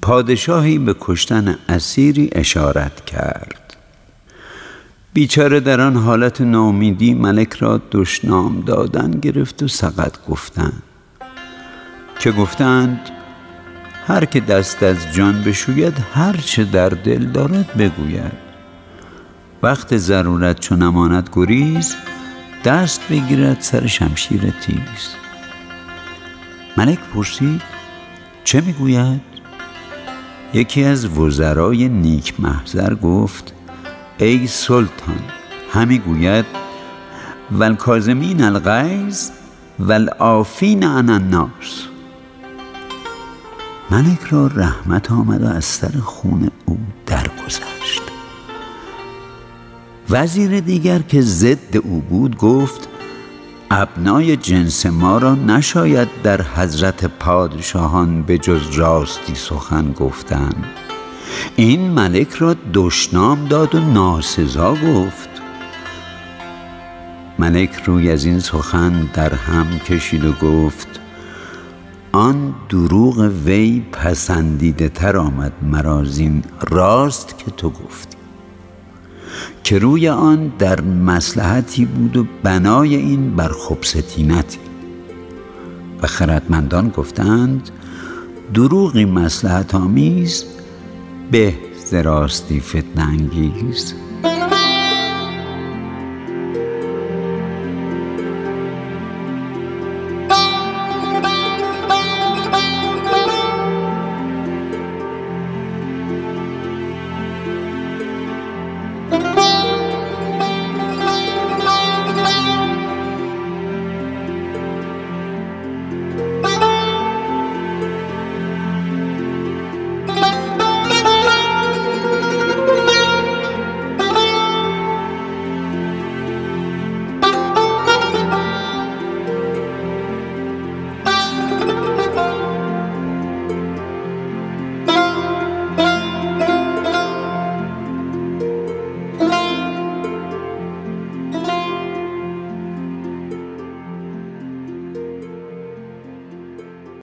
پادشاهی به کشتن اسیری اشارت کرد. بیچاره در آن حالت ناامیدی ملک را دشنام دادن گرفت و سقط گفتند که گفتند هر که دست از جان بشوید هر چه در دل دارد بگوید. وقت ضرورت چو نماند گریز، دست بگیرد سر شمشیر تیز. ملک پرسید چه میگوید؟ یکی از وزرای نیک محضر گفت ای سلطان، همی گوید والکاظمین الغیظ والعافین عن الناس. ملک را رحمت آمد و از سر خون او درگذشت. وزیر دیگر که ضد او بود گفت ابنای جنس ما را نشاید در حضرت پادشاهان به جز راستی سخن گفتن. این ملک را دشنام داد و ناسزا گفت. ملک روی از این سخن در هم کشید و گفت آن دروغ وی پسندیده تر آمد مرا زین راست که تو گفتی، که روی آن در مصلحتی بود و بنای این بر خبث-طینتی. و خردمندان گفتند دروغی مصلحت آمیز به ز راستی فتنه انگیز.